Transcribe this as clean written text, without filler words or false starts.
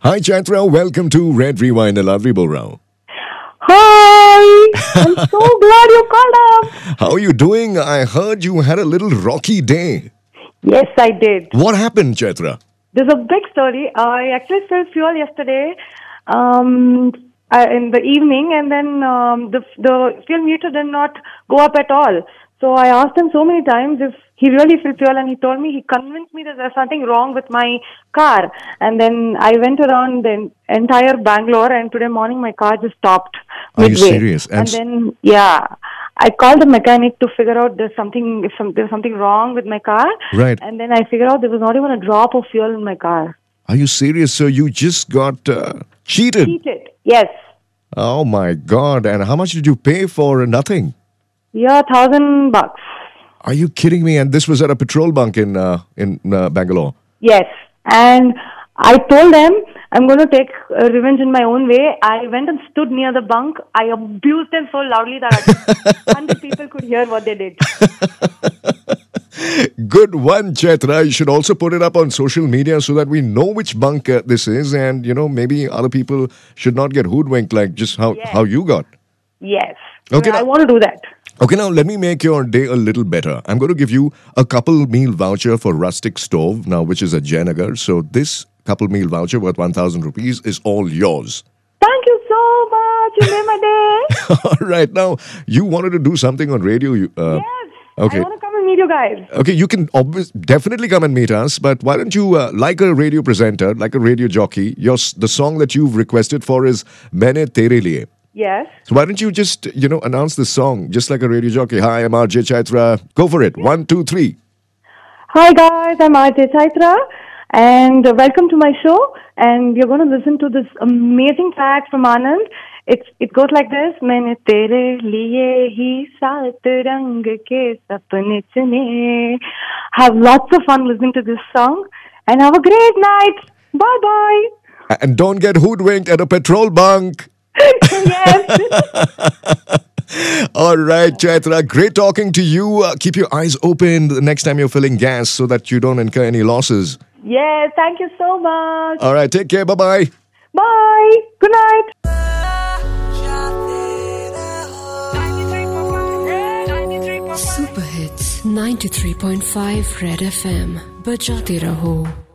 Hi Chaitra, welcome to Red Rewind. Aladri bol raha hu. Hi! I'm so glad you called up. How are you doing? I heard you had a little rocky day. Yes, I did. What happened, Chaitra? There's a big story. I actually filled fuel yesterday in the evening, and then the fuel meter did not go up at all. So I asked him so many times if he really filled fuel, and he told me, he convinced me that there's something wrong with my car. And then I went around the entire Bangalore, and today morning my car just stopped midway. Are you serious? And then, yeah, I called the mechanic to figure out there's something wrong with my car. Right. And then I figured out there was not even a drop of fuel in my car. Are you serious? So you just got cheated? Cheated, yes. Oh my God. And how much did you pay for nothing? Yeah, $1,000. Are you kidding me? And this was at a petrol bunk in Bangalore? Yes. And I told them I'm going to take revenge in my own way. I went and stood near the bunk. I abused them so loudly that 100 people could hear what they did. Good one, Chaitra. You should also put it up on social media so that we know which bunk this is, and maybe other people should not get hoodwinked like just how you got. Yes. Okay, I want to do that. Okay, now let me make your day a little better. I'm going to give you a couple meal voucher for Rustic Stove, now which is at Jayanagar. So this couple meal voucher worth 1,000 rupees is all yours. Thank you so much. You made my day. All right, now you wanted to do something on radio. Yes. Okay. I want to come and meet you guys. Okay, you can definitely come and meet us, but why don't you, like a radio presenter, like a radio jockey, the song that you've requested for is Maine Tere Liye. Yes. So why don't you just, announce this song just like a radio jockey? Hi, I'm RJ Chaitra. Go for it. 1, 2, 3. Hi guys, I'm RJ Chaitra and welcome to my show. And you're going to listen to this amazing track from Anand. It goes like this. मैंने तेरे लिए ही सात रंग के सपने चुने. Have lots of fun listening to this song and have a great night. Bye bye. And don't get hoodwinked at a petrol bunk. Yes. All right, Chaitra, great talking to you. Keep your eyes open the next time you're filling gas so that you don't incur any losses. Yes, thank you so much. All right, take care. Bye-bye. Bye. Good night. Super Hits 93.5 Red FM. बजाते रहो.